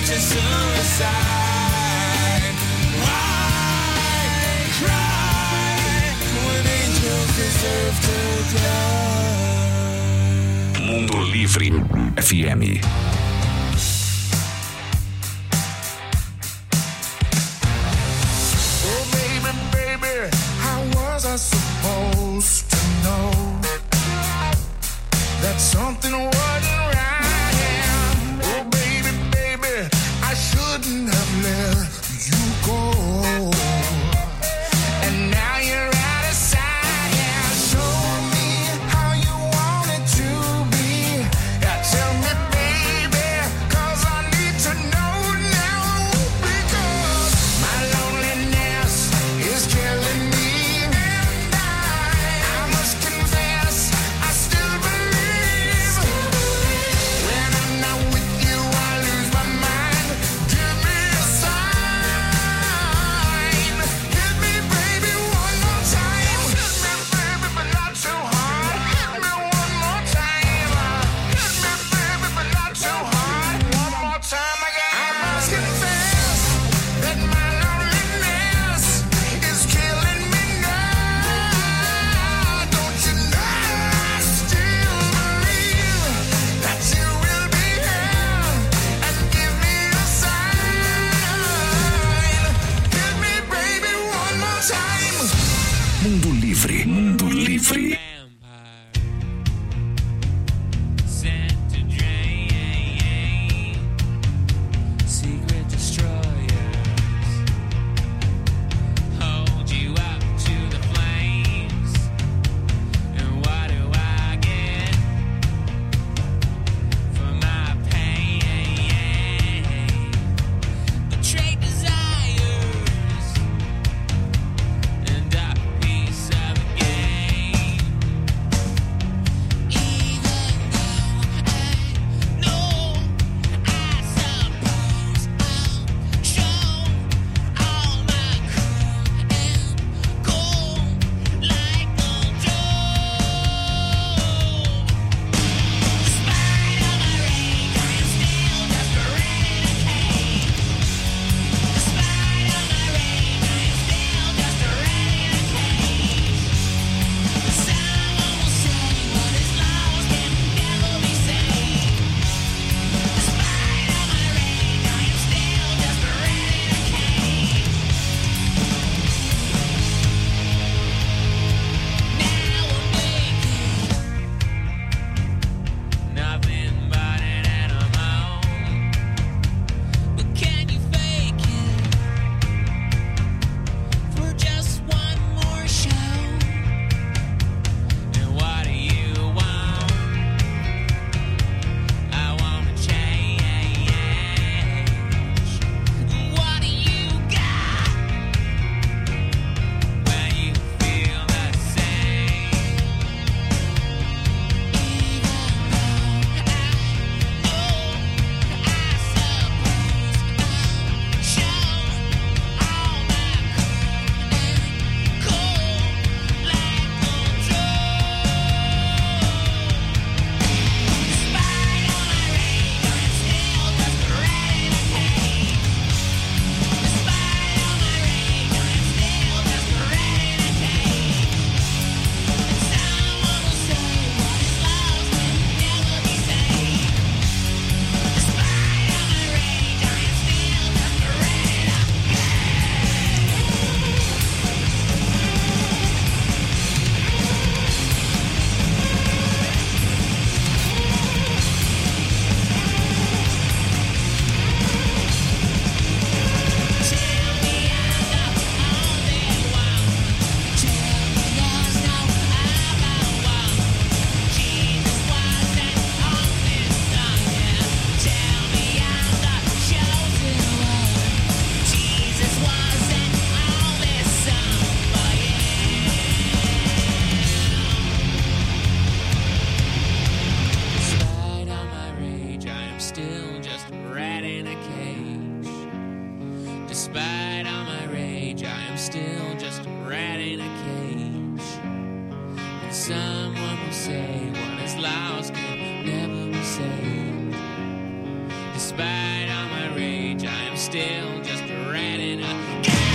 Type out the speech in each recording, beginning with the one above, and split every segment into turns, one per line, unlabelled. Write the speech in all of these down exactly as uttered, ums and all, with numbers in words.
to suicide. Why cry when angels deserve to die?
Mundo Livre F M.
Supposed to know that something wasn't right. Oh baby, baby, I shouldn't have let you go. And now you're out of sight. Yeah, show me how you want it to be. Yeah, tell me, baby, 'cause I need to know now. Because my loneliness is killing me.
spite of my rage, I am still just a rat in a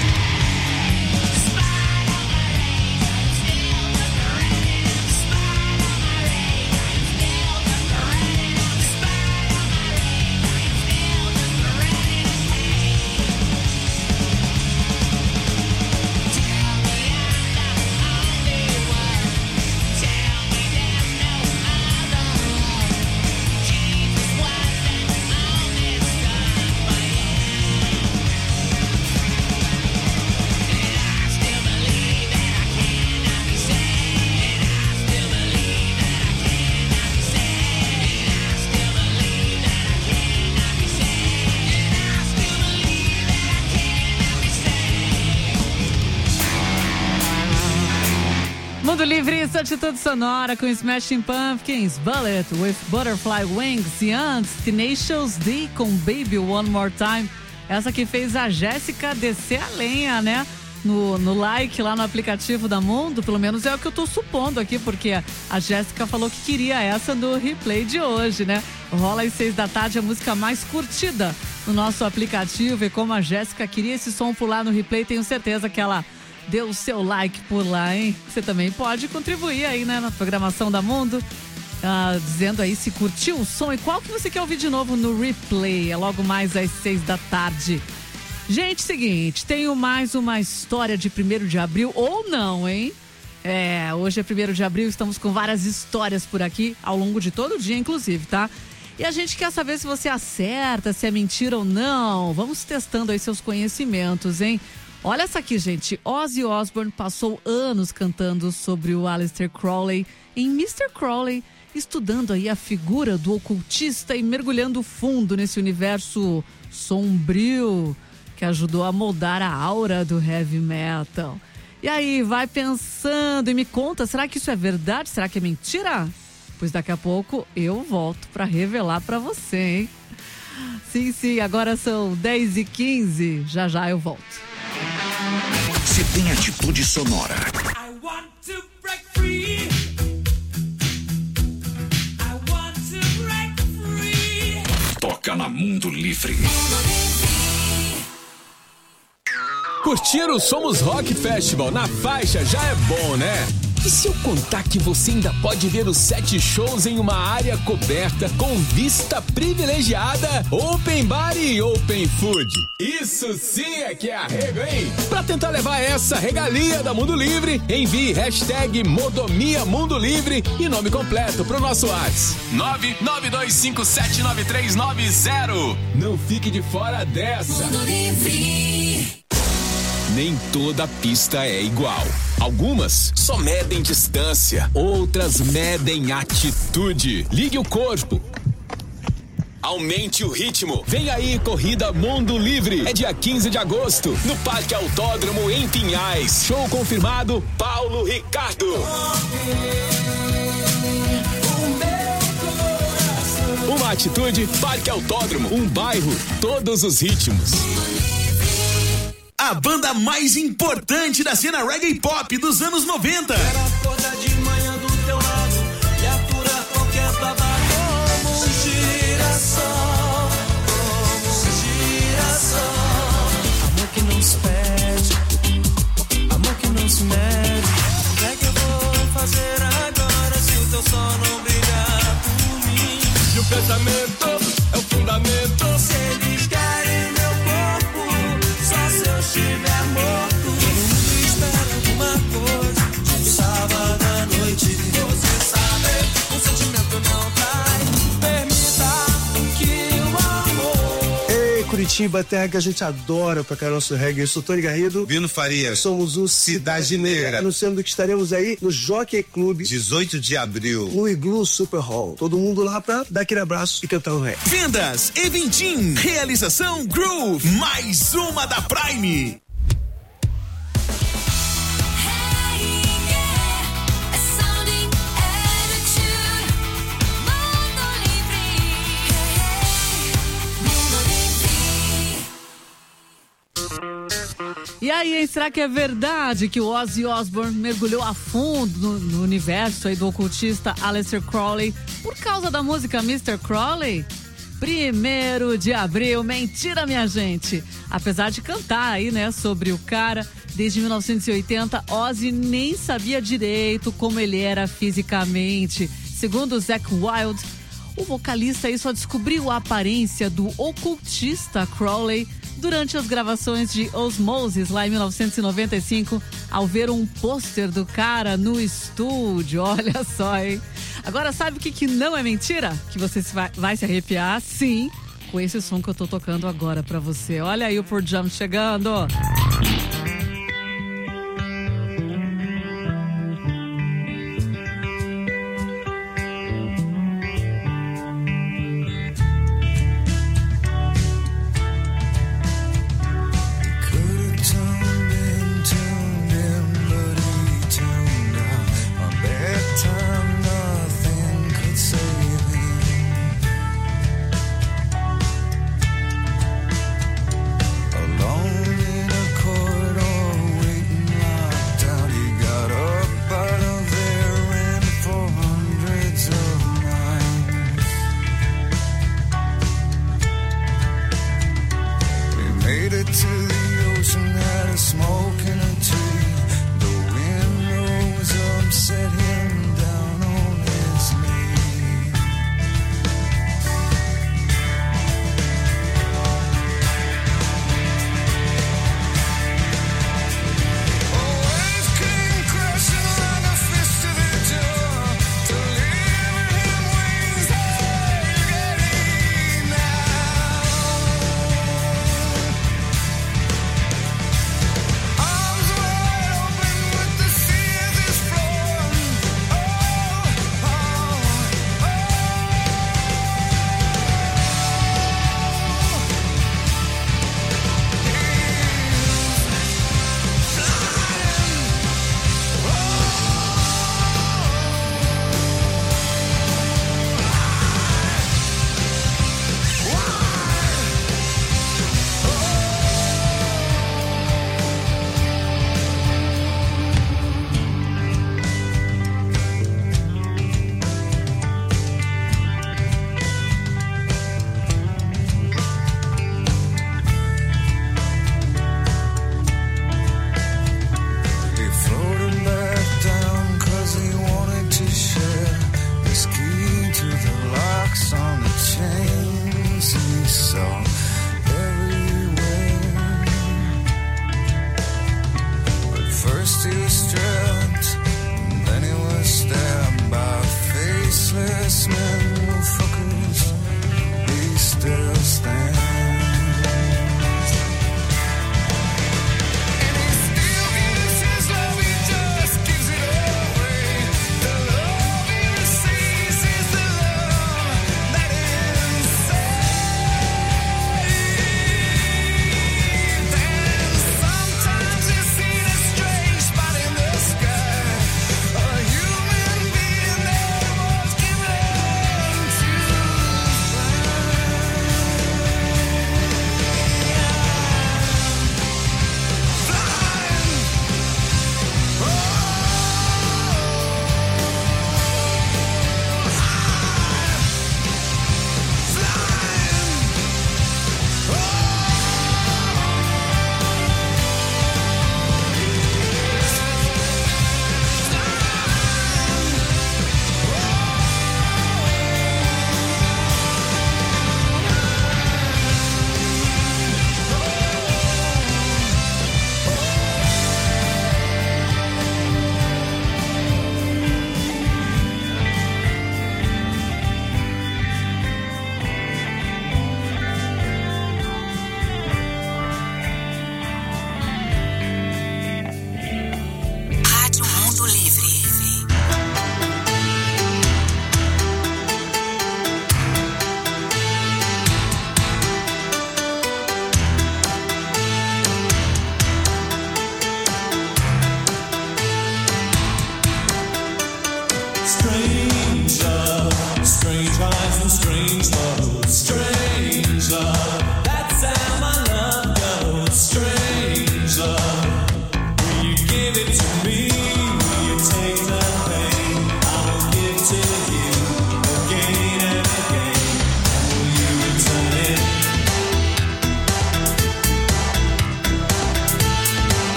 Mundo Livre, isso, atitude sonora com Smashing Pumpkins, Bullet with Butterfly Wings e antes Tenacious D com Baby One More Time. Essa que fez a Jéssica descer a lenha, né? No, no like lá no aplicativo da Mundo, pelo menos é o que eu tô supondo aqui, porque a Jéssica falou que queria essa no replay de hoje, né? Rola às seis da tarde a música mais curtida no nosso aplicativo e como a Jéssica queria esse som por lá no replay, tenho certeza que ela deu o seu like por lá, hein? Você também pode contribuir aí, né, na programação da Mundo, ah, dizendo aí se curtiu o som e qual que você quer ouvir de novo no replay. É logo mais às seis da tarde. Gente, seguinte, tenho mais uma história de primeiro de abril, ou não, hein? É, hoje é primeiro de abril, estamos com várias histórias por aqui, ao longo de todo o dia, inclusive, tá? E a gente quer saber se você acerta, se é mentira ou não. Vamos testando aí seus conhecimentos, hein? Olha essa aqui, gente. Ozzy Osbourne passou anos cantando sobre o Aleister Crowley em mister Crowley, estudando aí a figura do ocultista e mergulhando fundo nesse universo sombrio que ajudou a moldar a aura do heavy metal. E aí, vai pensando e me conta, será que isso é verdade? Será que é mentira? Pois daqui a pouco eu volto para revelar para você, hein? Sim, sim, agora são dez e quinze, já já eu volto.
Se tem atitude sonora.
I want to break free. I want to break free.
Toca na Mundo Livre.
Curtir o Somos Rock Festival na faixa já é bom, né? E se eu contar que você ainda pode ver os sete shows em uma área coberta com vista privilegiada, open bar e open food? Isso sim é que é arrego, hein? Pra tentar levar essa regalia da Mundo Livre, envie hashtag Modomia Mundo Livre e nome completo pro nosso WhatsApp. nove nove dois cinco sete nove três nove zero. Não fique de fora dessa.
Mundo Livre.
Nem toda pista é igual. Algumas só medem distância, outras medem atitude. Ligue o corpo. Aumente o ritmo. Vem aí, Corrida Mundo Livre. É dia quinze de agosto, no Parque Autódromo, em Pinhais. Show confirmado, Paulo Ricardo. Uma atitude, Parque Autódromo. Um bairro, todos os ritmos.
A banda mais importante da cena reggae pop dos anos noventa.
Quero acordar de manhã do teu lado e aturar qualquer babado. Como um girassol, como um girassol. Amor que não se pede, amor que não se mede. O que é que eu vou fazer agora se o teu sol não brilhar por mim?
E o pensamento é o fundamento.
Se eles querem meu corpo, só se eu estiver morto. Todo mundo espera alguma coisa de um sábado à noite. Você sabe, o sentimento não trai. Permita que o amor.
Ei, Curitiba, terra que a gente adora pra cá nosso reggae. Eu sou Tony Garrido.
Vino Farias.
Somos o
Cidade Negra.
Anunciando que estaremos aí no Jockey Club,
dezoito de abril.
no Igloo Super Hall. Todo mundo lá pra dar aquele abraço e cantar o reggae.
Vendas e Vintim. Realização Groove. Mais uma da Prime.
E aí, hein, será que é verdade que o Ozzy Osbourne mergulhou a fundo no, no universo aí do ocultista Aleister Crowley por causa da música mister Crowley? primeiro de abril. Mentira, minha gente. Apesar de cantar aí, né, sobre o cara, desde mil novecentos e oitenta, Ozzy nem sabia direito como ele era fisicamente. Segundo Zakk Wylde, o vocalista aí só descobriu a aparência do ocultista Crowley durante as gravações de Osmosis, lá em mil novecentos e noventa e cinco, ao ver um pôster do cara no estúdio. Olha só, hein? Agora, sabe o que, que não é mentira? Que você vai, vai se arrepiar, sim, com esse som que eu tô tocando agora pra você. Olha aí o Pearl Jam chegando.
Alone in a corridor.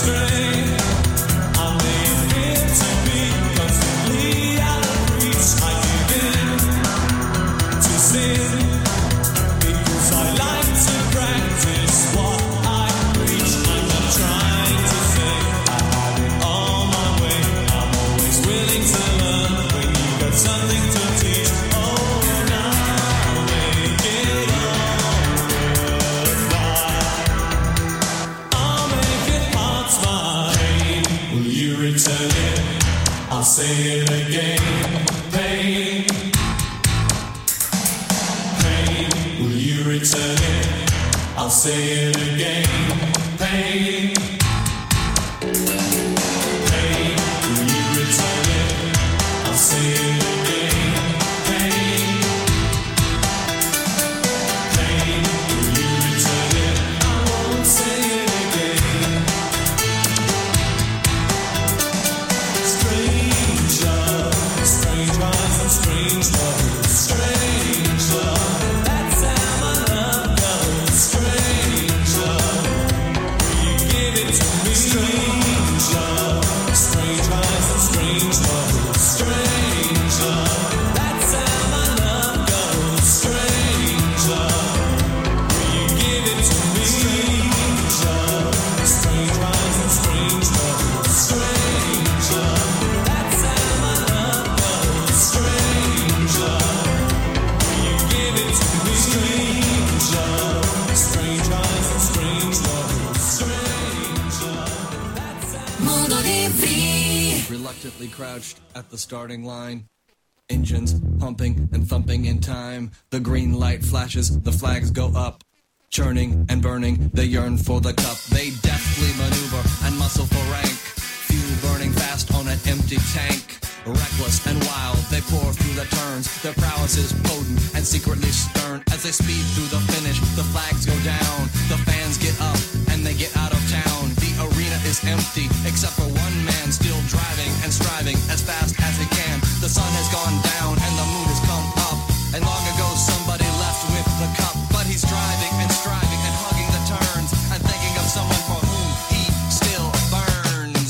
Reluctantly crouched at the starting line. Engines pumping and thumping in time. The green light flashes, the flags go up. Churning and burning, they yearn for the cup. They deftly maneuver and muscle for rank. Fuel burning fast on an empty tank. Reckless and wild, they pour through the turns. Their prowess is potent and secretly stern. As they speed through the finish, the flags go down. The fans get up and they get out of town. The arena is empty, except for one man still driving and striving as fast as he can. The sun has gone down and the moon has come up. And long ago somebody left with the cup. But he's driving and striving and hugging the turns and thinking of someone for whom he still burns.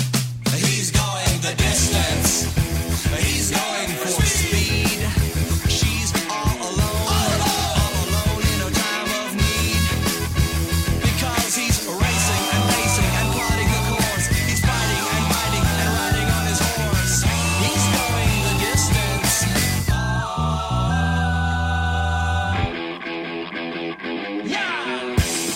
He's going the distance. He's going for speed. She's all alone, all alone in a time of need. Because he's racing and pacing and plotting the course. He's fighting and fighting and riding on his horse. He's going the distance. Yeah!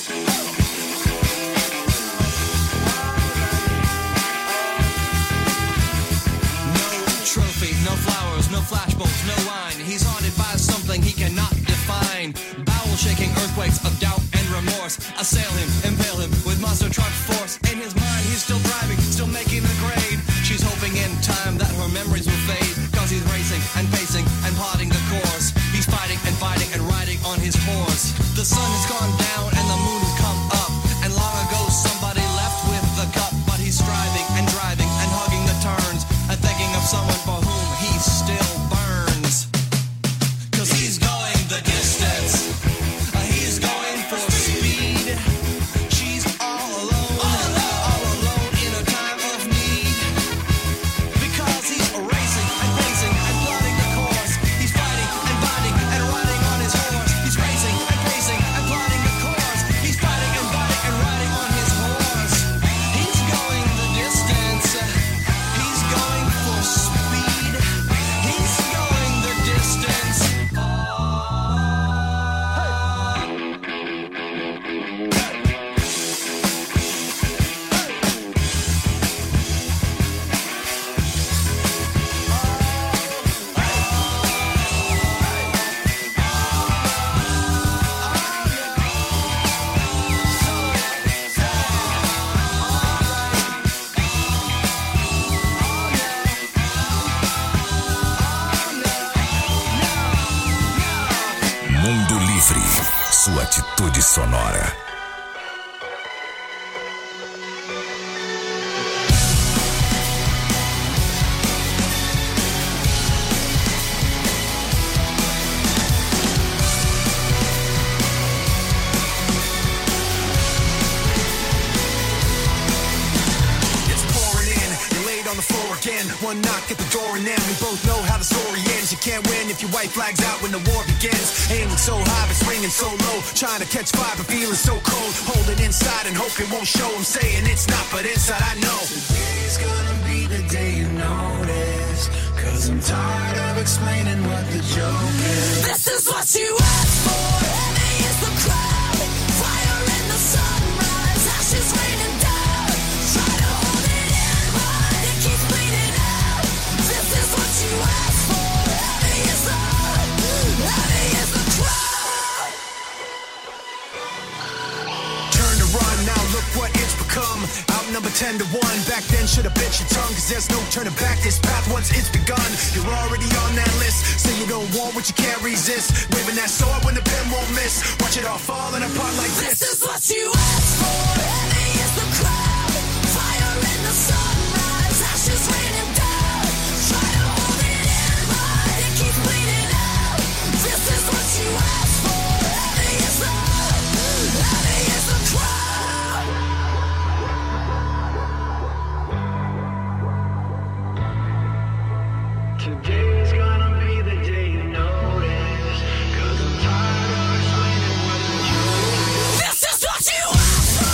Trophy, no flowers, no flashbulbs, no wine. He's haunted by something he cannot define. Bowel-shaking earthquakes of doubt and remorse assail him, impale him with monster truck force. In his mind, he's still driving, still making the grade. She's hoping in time that her memories will fade. Cause he's racing and pacing and plotting the course. He's fighting and fighting and riding on his horse. The sun has gone down and the moon has come up. And long ago somebody left with the cup. But he's striving and driving and hugging the turns and thinking of someone for whom he still burns. Cause he's going the distance. Uh, he's going for speed. She's all alone, all alone in a time of need. Because he's racing and pacing and plotting the course. He's fighting and fighting and riding on his horse. He's racing and pacing and plotting the course. He's fighting and fighting and riding on his horse. He's going the distance. He's going for speed. He's going the distance.
Mundo Livre, sua atitude sonora.
on the floor again. One knock at the door and then we both know how the story ends. You can't win if your white flag's out when the war begins. Aiming so high but swinging so low, trying to catch fire but feeling so cold. Holding inside and hope it won't show. I'm saying it's not, but inside I know today's gonna be the day you notice. Cause I'm tired of explaining what the joke is. This is what you asked for. Heavy is the crowd. Fire in the sunrise. Ashes raining down. Try to hold it in, but it keeps bleeding out. This is what you asked for. Heavy is the, heavy is the crowd. Turn to run, now look what it's become. Outnumbered ten to one. Back then should've bit your tongue, cause there's no turning back. This path once it's begun, you're already on that list. Say you don't want what you can't resist. Waving that sword when the pen won't miss. Watch it all falling apart like this. This is what you asked for. Heavy is the crowd. Fire in the sunrise. Ashes raining down. Try to hold it in, but it keeps bleeding out. This is what you asked for. Heavy is the, heavy is the crowd. Today's gonna be the day you notice. Cause I'm tired of explaining what the joke is. This is what you asked for.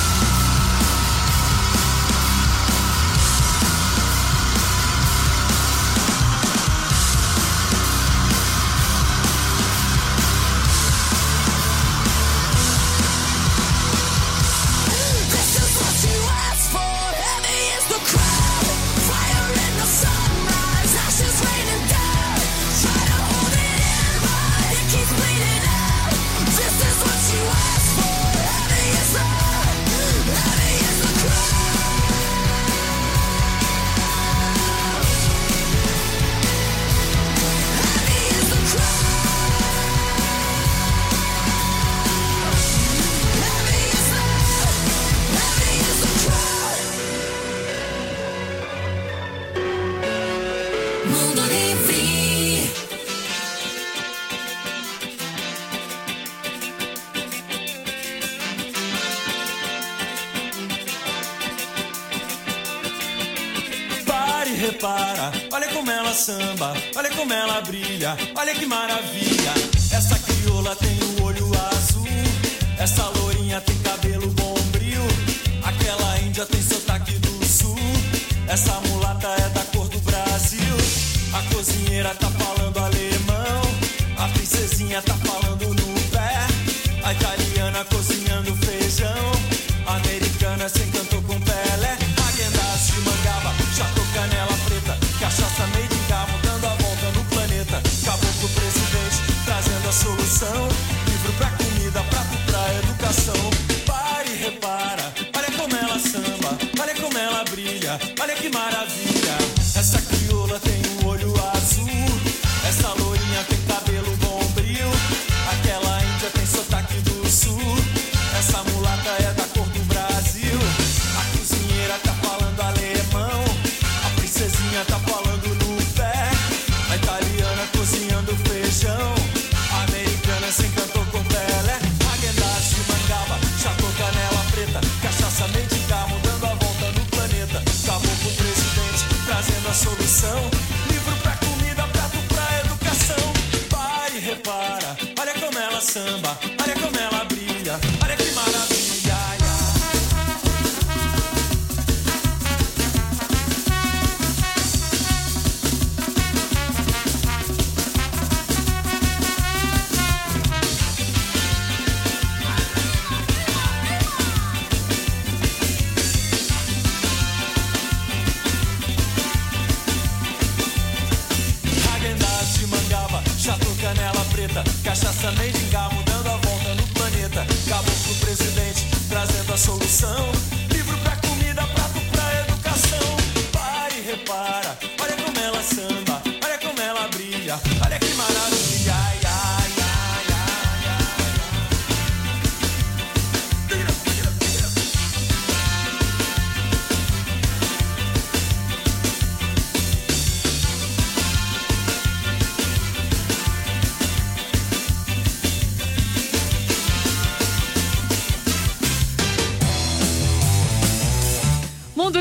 This is what you asked for. Heavy is the crowd. Fire in the sunrise. Ashes raining down. Try to hold it in, but it keeps bleeding out. This is what you asked for. Heavy is the, heavy is the crowd. Heavy is the crowd. Heavy is the, heavy is the crowd. Mundo Livre.
Pare e repara, olha como ela samba, olha como ela brilha, olha que maravilha. Essa crioula tem o olho azul, essa lourinha tem cabelo bombril, aquela índia tem sotaque do sul, essa mulata é da cor do Brasil. A cozinheira tá falando alemão, a princesinha tá falando no pé, a italiana cozinhando feijão, a americana se encantou com Pelé. Aguendaço de mangaba, chato canela preta, cachaça made in Gamo, dando a volta no planeta. Caboclo presidente, trazendo a solução, livro pra comida, prato pra educação. Pare e repara, olha como ela samba, olha como ela brilha, olha que maravilha. Essa crioula tem o olho azul, essa lourinha tem cabelo bombril, aquela índia tem sotaque do sul, essa mulata é da cor do Brasil. A cozinheira tá falando alemão, a princesinha tá falando no pé, a italiana cozinhando feijão, a americana se encantou com Pelé. Aguendaço de mangaba, chato canela preta, cachaça made in Gamo, dando a volta no planeta. Caboclo presidente, trazendo a solução, livro pra comida, prato pra educação. Pare e repara, olha como ela samba, olha como ela brilha, olha que maravilha. Aguendaço de mangaba, chato canela preta, cachaça made in Gamo, dando a volta no planeta. Caboclo presidente, trazendo a solução, livro pra comida, prato pra educação. Pare e repara, olha como ela samba, olha como ela brilha, olha que maravilha. Ai, ai, ai, ai, ai,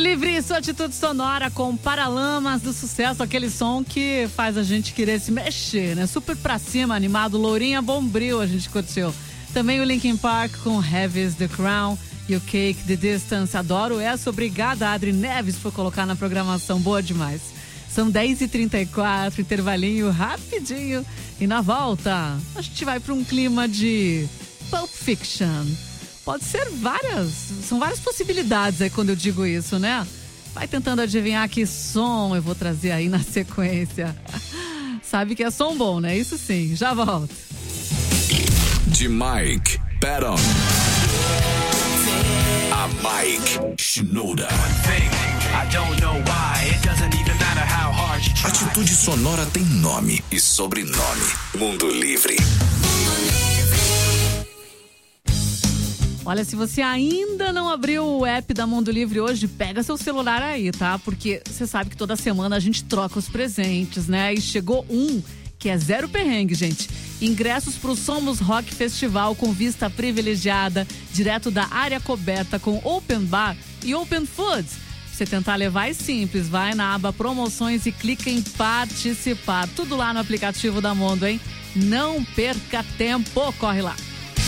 Livre, sua atitude sonora com Paralamas do Sucesso, aquele som que faz a gente querer se mexer, né? Super pra cima, animado, Lourinha Bombril, a gente curtiu. Também o Linkin Park com Heavy is the Crown e o Cake the Distance. Adoro essa, obrigada Adri Neves por colocar na programação, boa demais. São dez e trinta e quatro, intervalinho rapidinho. E na volta, a gente vai para um clima de Pulp Fiction. Pode ser várias, são várias possibilidades aí quando eu digo isso, né? Vai tentando adivinhar que som eu vou trazer aí na sequência. Sabe que é som bom, né? Isso sim, já volto.
De Mike Patton a Mike Shinoda. Atitude sonora tem nome e sobrenome. Mundo Livre.
Olha, se você ainda não abriu o app da Mundo Livre hoje, pega seu celular aí, tá? Porque você sabe que toda semana a gente troca os presentes, né? E chegou um que é zero perrengue, gente. Ingressos pro Somos Rock Festival com vista privilegiada, direto da área coberta com Open Bar e Open Foods. Pra você tentar levar é simples, vai na aba Promoções e clica em Participar. Tudo lá no aplicativo da Mundo, hein? Não perca tempo, corre lá.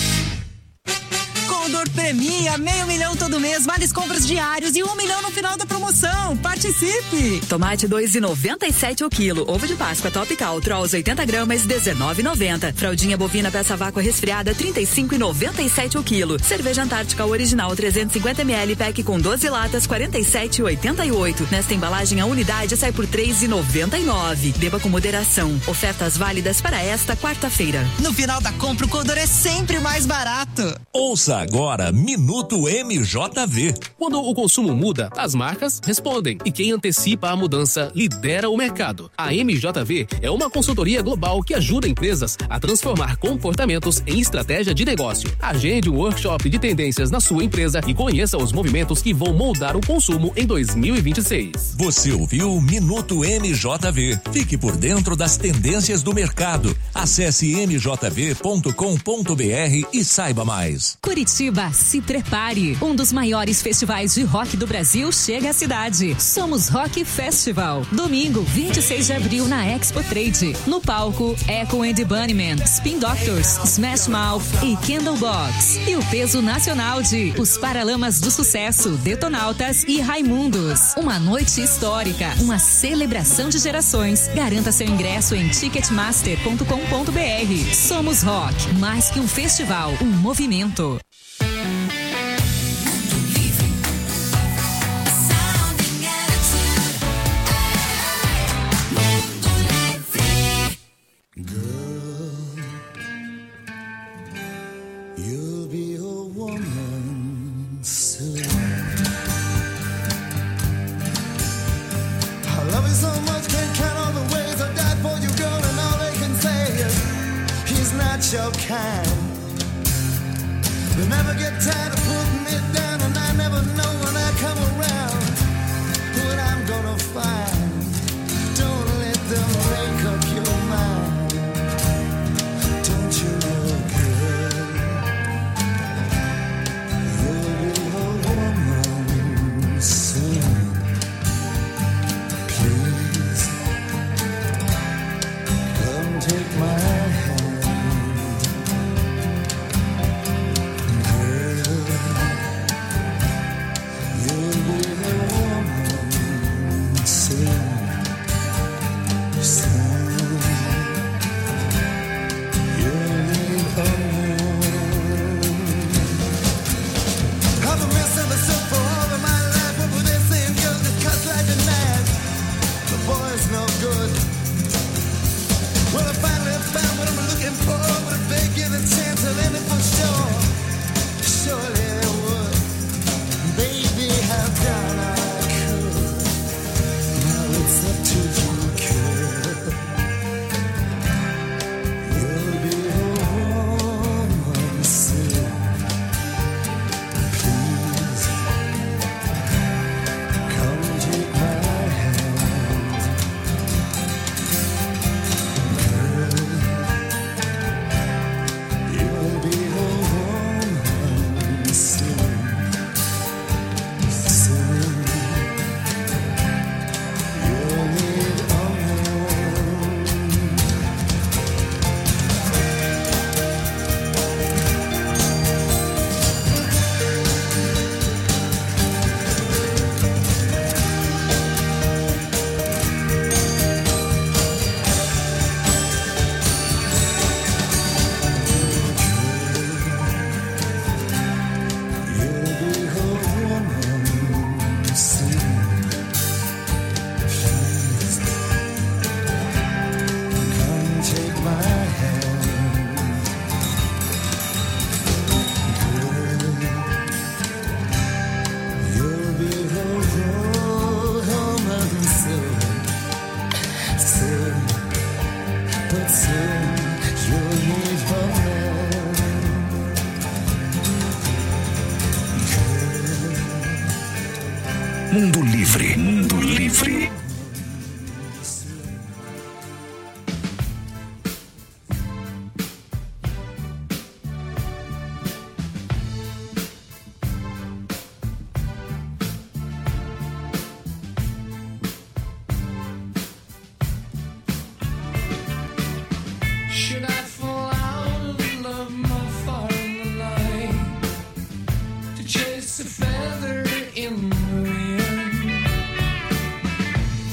Condor premia meio milhão todo mês, vales compras diários e um milhão no final da promoção. Participe!
Tomate dois e noventa e sete o quilo. Ovo de Páscoa Top Cal, Trolls oitenta gramas, dezenove e noventa. Fraldinha bovina peça vácuo resfriada, trinta e cinco e noventa e sete o quilo. Cerveja Antártica original trezentos e cinquenta mililitros, pack com doze latas, quarenta e sete e oitenta e oito. Nesta embalagem a unidade sai por três e noventa e nove. Beba com moderação. Ofertas válidas para esta quarta-feira.
No final da compra o Condor é sempre mais barato.
Ouça agora Minuto M J V.
Quando o consumo muda, as marcas respondem. E quem antecipa a mudança lidera o mercado. A M J V é uma consultoria global que ajuda empresas a transformar comportamentos em estratégia de negócio. Agende um workshop de tendências na sua empresa e conheça os movimentos que vão moldar o consumo em dois mil e vinte e seis.
Você ouviu Minuto M J V. Fique por dentro das tendências do mercado. Acesse m j v ponto com ponto b r e saiba mais.
Curitiba, se prepare. Um dos maiores festivais de rock do Brasil chega à cidade. Somos Rock Festival. Domingo, vinte e seis de abril, na Expo Trade. No palco, Echo and the Bunnymen, Spin Doctors, Smash Mouth e Candlebox. E o peso nacional de Os Paralamas do Sucesso, Detonautas e Raimundos. Uma noite histórica, uma celebração de gerações. Garanta seu ingresso em ticketmaster ponto com ponto b r. Somos Rock, mais que um festival, um movimento.
You'll be a woman soon. I love you so much, can't count all the ways I died for you, girl, and all they can say is he's not your kind. They never get tired of putting me down, and I never know when I come around what I'm gonna find. Don't let them make up your mind. Don't you know, girl, you'll be a woman soon. Please, come take my hand. You'll be
Livre. Mundo Livre.
Should I fall out of love more far in the night to chase a feather in the wind?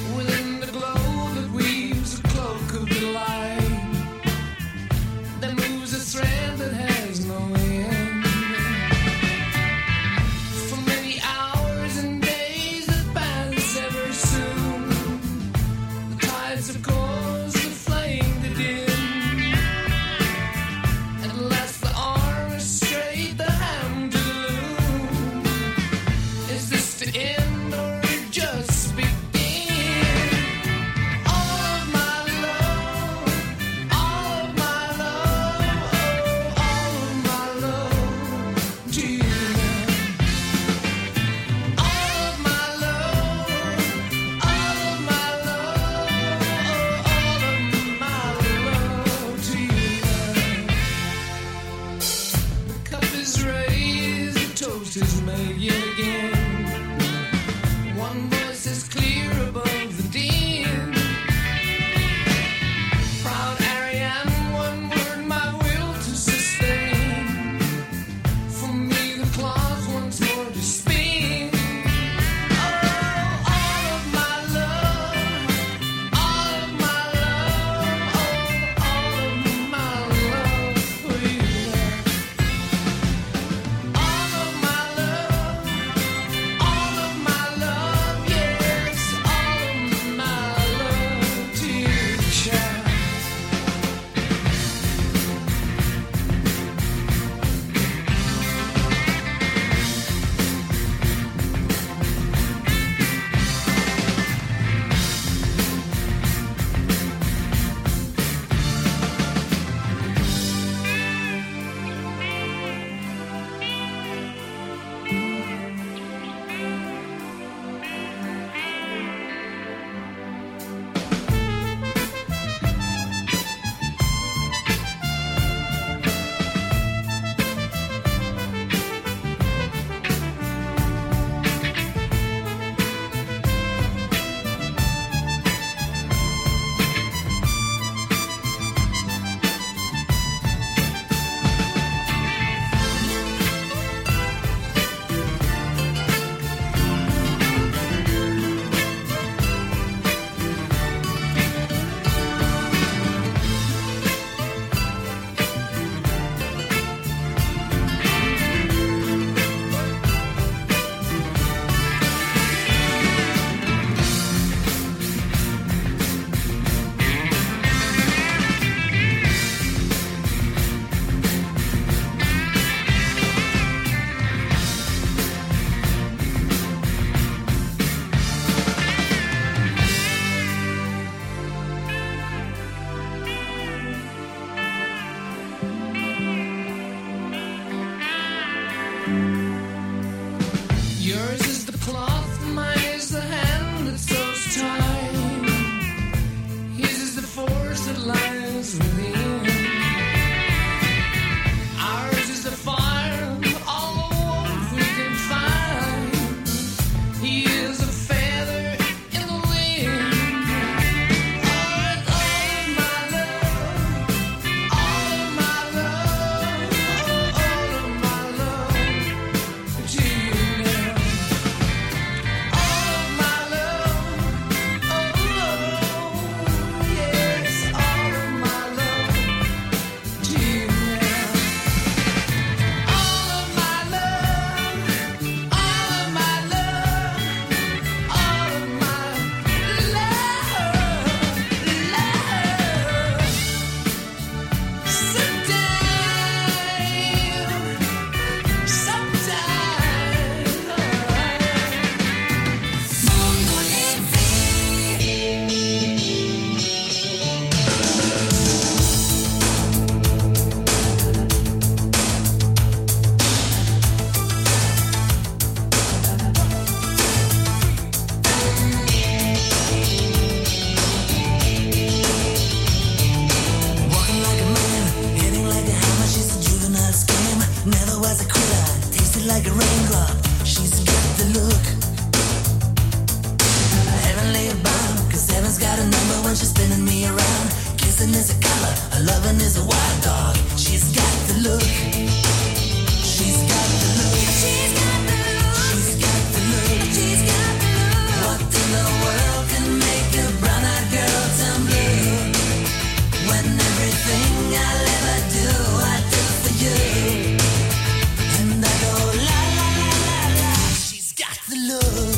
on, she's spinning me around. Kissing is a color, her loving is a wild dog. She's got the look. She's got the look. She's got the look. She's got the look. She's got the look. What in the world can make a brown-eyed girl turn blue? When everything I'll ever do, I do for you. And I go la la la la la. She's got the look.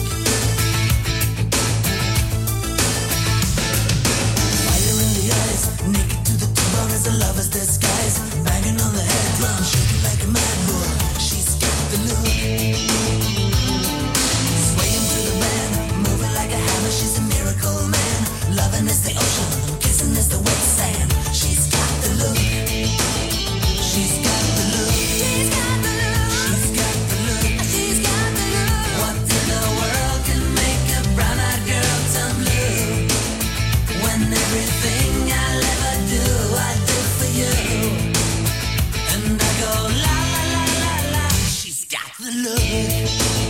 Fire in the eyes, naked to the bone as a lover's disguise. Banging on the head drum, shaking like a mad bull. She's got the look. Swaying to the band, moving like a hammer. She's a miracle man. Loving is the ocean, kissing is the wet sand. She's got the look. She's got the look. She's got the look. She's got the look. She's got the look. What in the world can make a brown-eyed girl turn blue? When everything I'll ever do, I do for you. And I go la la la la la. She's got the look.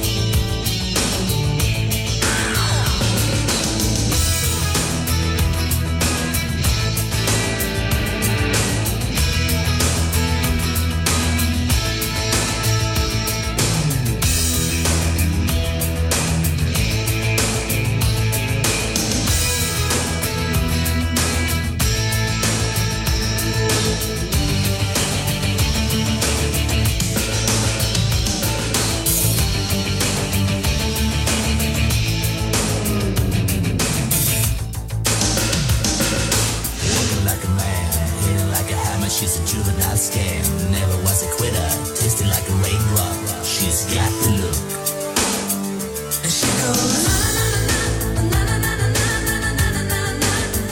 Like a man, hitting like a hammer. She's a juvenile scam. Never was a quitter, tasted like a raindrop. She's got the look. And she goes na na na na na na na na na na na na na.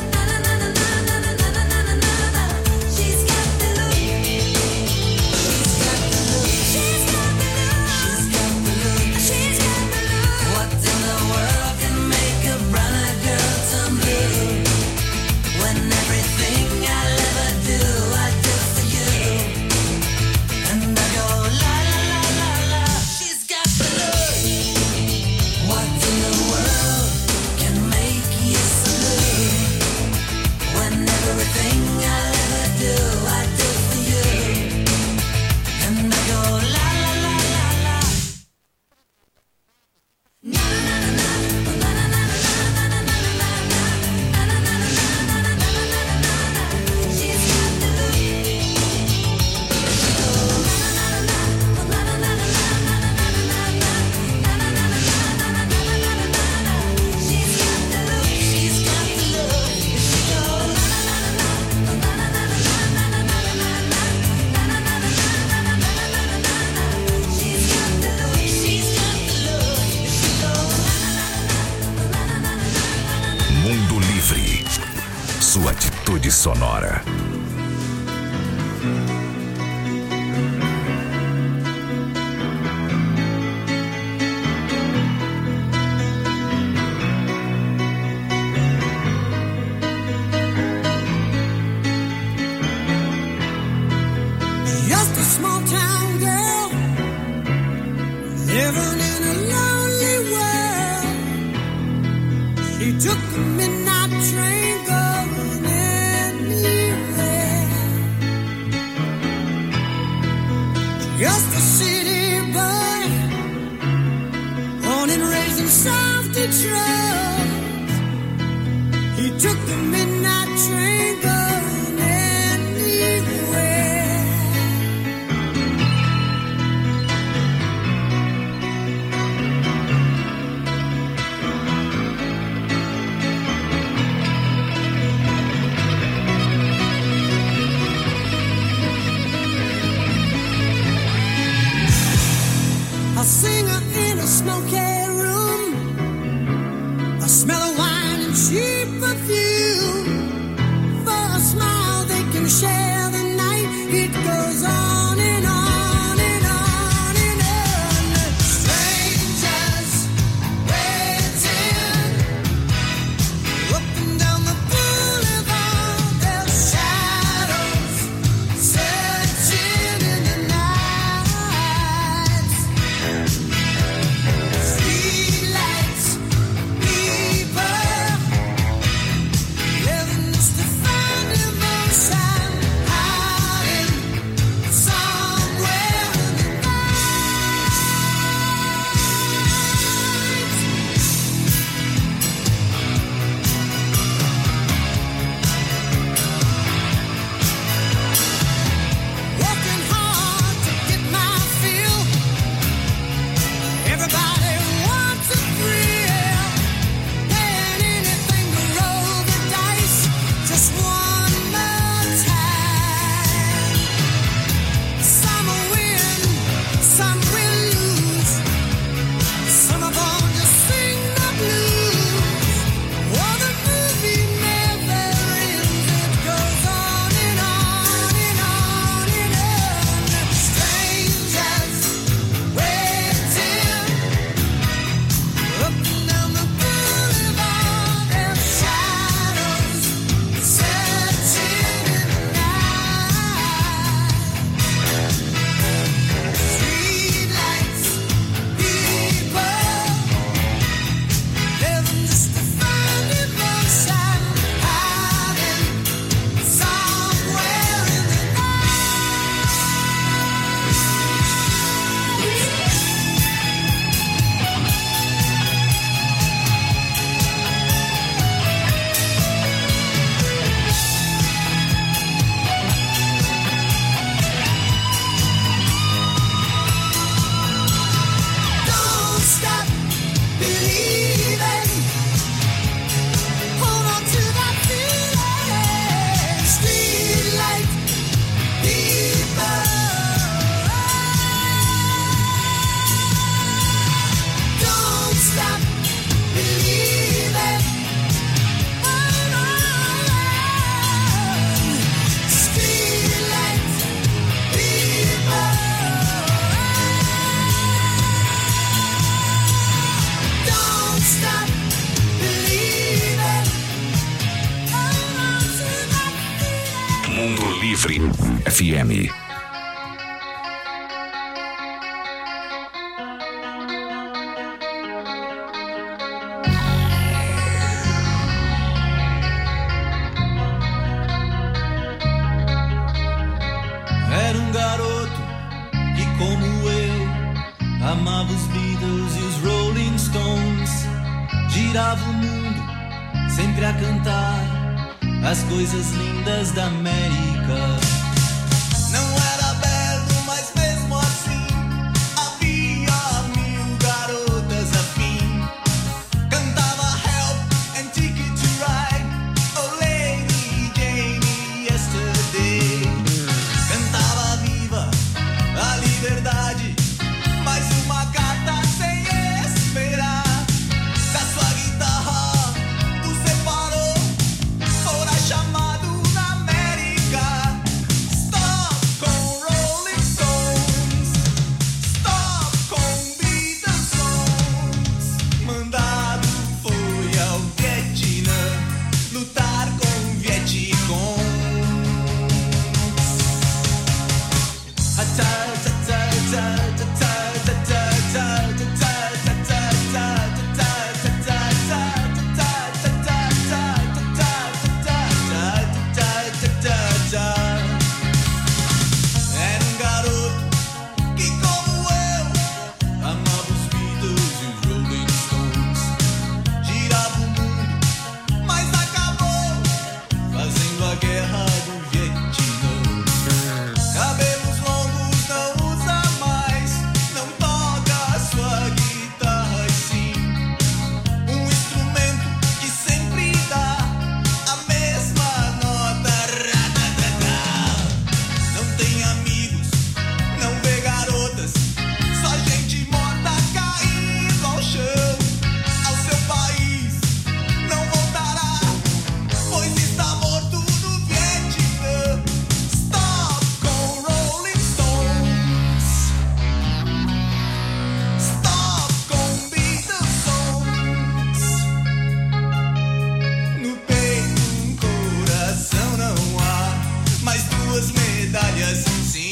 She's got the look. She's got the look. She's got the look. She's got the look. What in the world can make a brown-eyed girl turn blue? When everything I'll ever do, I do for you. And I go la la la la la. She's got the look. What in the world can make you so blue? When everything I'll ever do, I do for you. And I go la la la la la. Na na na na na na na na na na na na. She's got the look. She goes na na na na na na na na na na na na. She's got the look. She's got the look. She goes na na na na na na na na na na na na. She's got the look. She's got the look. She goes
Mundo Livre. Sua atitude sonora.
Just a small town girl living in a lonely world. She took the midnight train going anywhere. Just a city boy, born and raised in South Detroit. He took the midnight train going anywhere. A singer in a smoky room, a smell of wine and cheap perfume. For a smile they can share the night. It goes on and on and on and on. Strangers waiting up and down the boulevard. Their shadows searching in the night. Streetlights, people
Livre F M.
Era um garoto que, como eu, amava os Beatles e os Rolling Stones. Girava o mundo, sempre a cantar as coisas lindas da América. Não era belo, mas mesmo assim havia mil garotas afim. Cantava Help and Ticket to Ride, Oh Lady Jane Yesterday. Cantava Viva a liberdade, mais uma carta sem esperar. Da sua guitarra o separou, fora chamado na América. Stop com Rolling Stones, stop com Beatles songs. Mandado foi ao Vietnã lutar com Vietcong. Era um garoto que, como eu, amava os Beatles e os Rolling Stones. Girava o mundo, mas acabou fazendo a guerra do Vietnã. Cabelos longos não usa mais, não toca a sua guitarra e sim um instrumento que sempre dá a mesma nota. Ratatata. Não tem amigos, não vê garotas, só gente morta caindo ao chão. Ao seu país não voltará, pois está morto no Vietnã. Stop com Rolling Stones, stop com Beatles songs. No peito um coração não há, mas duas medalhas sim.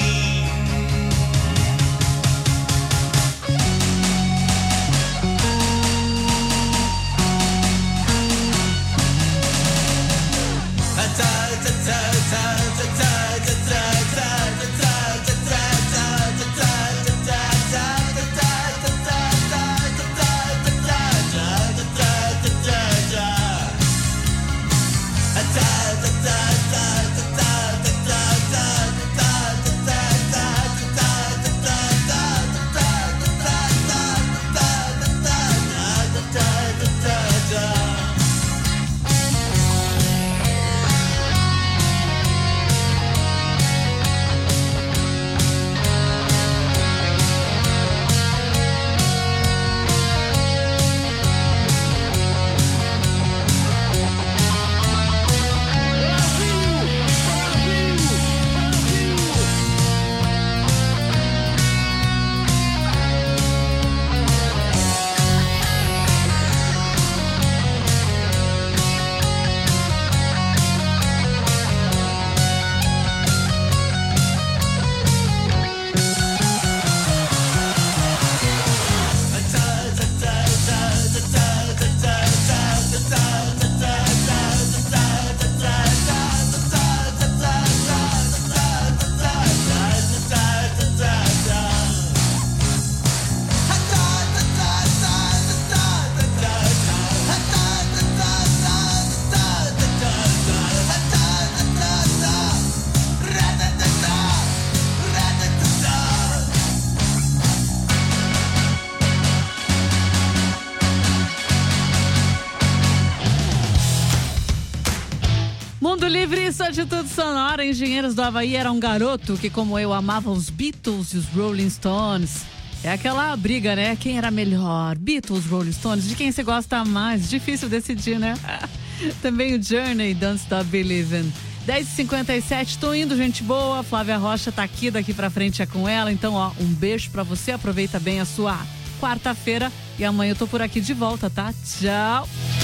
Mundo Livre, isso é Atitude Sonora. Engenheiros do Havaí era um garoto que, como eu, amava os Beatles e os Rolling Stones. É aquela briga, né? Quem era melhor? Beatles, Rolling Stones? De quem você gosta mais? Difícil decidir, né? Também o Journey, Don't Stop Believin'. dez e cinquenta e sete, tô indo, gente boa. Flávia Rocha tá aqui, daqui pra frente é com ela. Então, ó, um beijo pra você. Aproveita bem a sua quarta-feira. E amanhã eu tô por aqui de volta, tá? Tchau!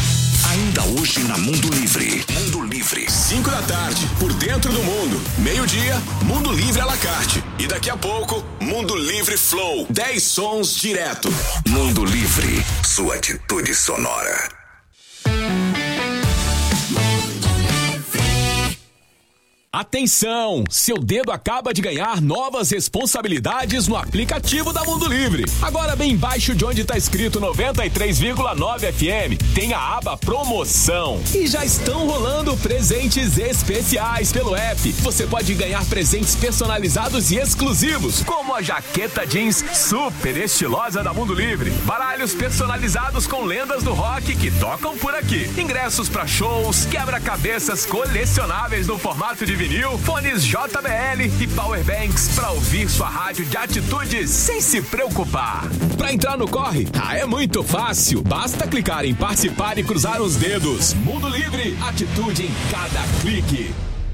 Ainda hoje na Mundo Livre. Mundo Livre.
cinco da tarde, por dentro do mundo. Meio-dia, Mundo Livre à la carte. E daqui a pouco, Mundo Livre Flow. dez sons direto.
Mundo Livre, sua atitude sonora.
Atenção! Seu dedo acaba de ganhar novas responsabilidades no aplicativo da Mundo Livre. Agora, bem embaixo de onde está escrito noventa e três vírgula nove F M, tem a aba Promoção. E já estão rolando presentes especiais pelo app. Você pode ganhar presentes personalizados e exclusivos, como a jaqueta jeans super estilosa da Mundo Livre, baralhos personalizados com lendas do rock que tocam por aqui, ingressos para shows, quebra-cabeças colecionáveis no formato de vinil, fones J B L e powerbanks para ouvir sua rádio de atitude sem se preocupar. Para entrar no corre, ah, é muito fácil. Basta clicar em participar e cruzar os dedos. Mundo Livre, atitude em cada clique.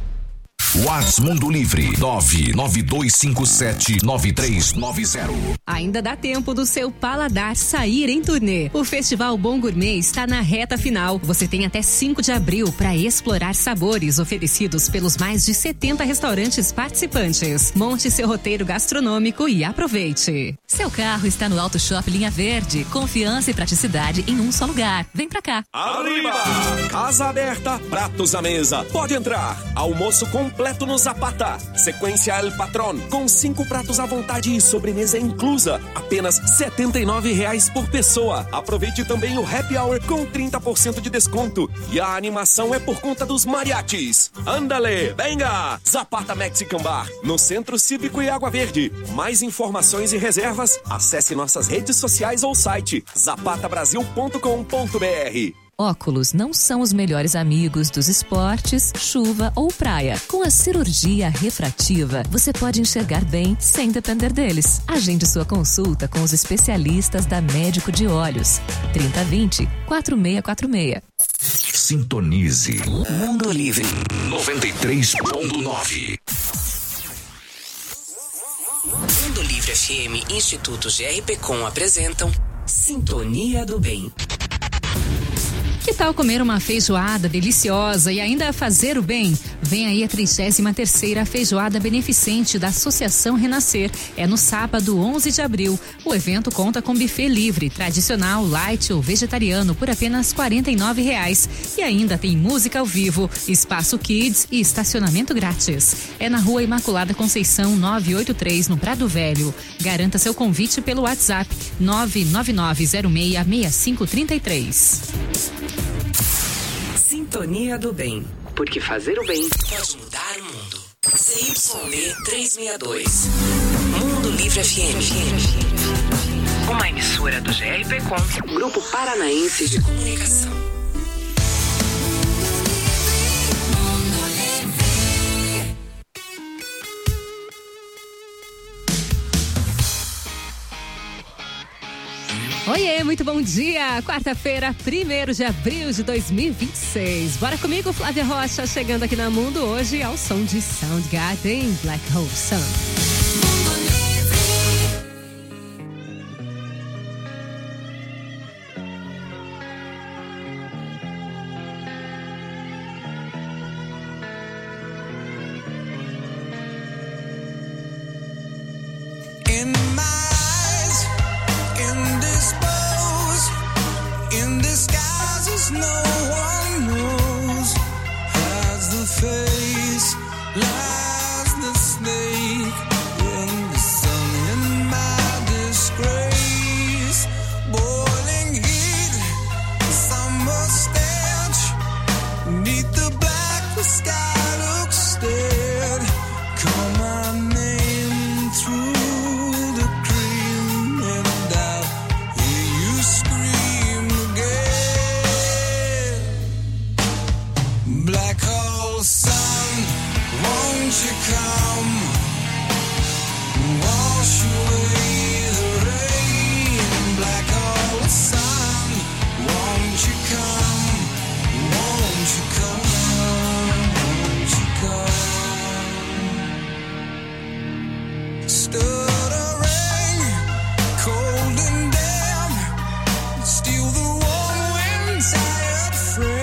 Whats Mundo Livre nove nove dois cinco sete nove três nove zero.
Ainda dá tempo do seu paladar sair em turnê. O Festival Bom Gourmet está na reta final. Você tem até cinco de abril para explorar sabores oferecidos pelos mais de setenta restaurantes participantes. Monte seu roteiro gastronômico e aproveite. Seu carro está no Auto Shop Linha Verde. Confiança e praticidade em um só lugar. Vem pra cá.
Arriba! Casa aberta, pratos na mesa. Pode entrar. Almoço completo no Zapata. Sequência El Patron, com cinco pratos à vontade e sobremesa inclusa. Apenas setenta e nove reais por pessoa. Aproveite também o Happy Hour com trinta por cento de desconto. E a animação é por conta dos mariachis. Andale, venga! Zapata Mexican Bar, no Centro Cívico e Água Verde. Mais informações e reservas, acesse nossas redes sociais ou site zapata brasil ponto com ponto b r.
Óculos não são os melhores amigos dos esportes, chuva ou praia. Com a cirurgia refrativa, você pode enxergar bem sem depender deles. Agende sua consulta com os especialistas da Médico de Olhos. trinta vinte, quatro seis quatro seis.
Sintonize. Mundo Livre noventa e três ponto nove.
Mundo Livre F M e Instituto G R P Com apresentam Sintonia do Bem.
Que tal comer uma feijoada deliciosa e ainda fazer o bem? Vem aí a trigésima terceira Feijoada Beneficente da Associação Renascer. É no sábado, onze de abril. O evento conta com buffet livre, tradicional, light ou vegetariano por apenas quarenta e nove reais. E ainda tem música ao vivo, espaço kids e estacionamento grátis. É na Rua Imaculada Conceição novecentos e oitenta e três, no Prado Velho. Garanta seu convite pelo WhatsApp nove nove nove zero seis seis cinco três três.
Sintonia do Bem. Porque fazer o bem pode mudar o mundo. C Y B trezentos e sessenta e dois. Mundo Livre F M. Uma emissora do G R P Com, Grupo Paranaense de Comunicação.
Oiê, muito bom dia! Quarta-feira, primeiro de abril de dois mil e vinte e seis. Bora comigo, Flávia Rocha, chegando aqui na Mundo hoje ao som de Soundgarden, Black Hole Sun.
Cold and damp, steal the warm wind, tired friend.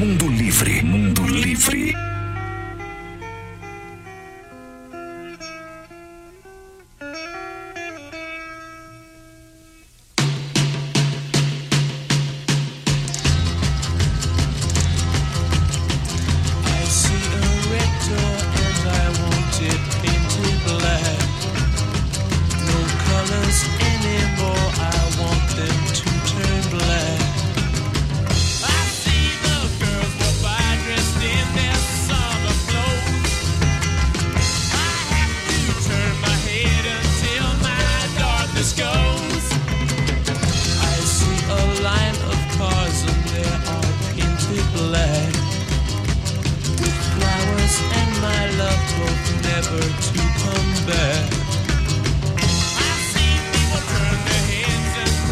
Mundo Livre. Mundo Livre.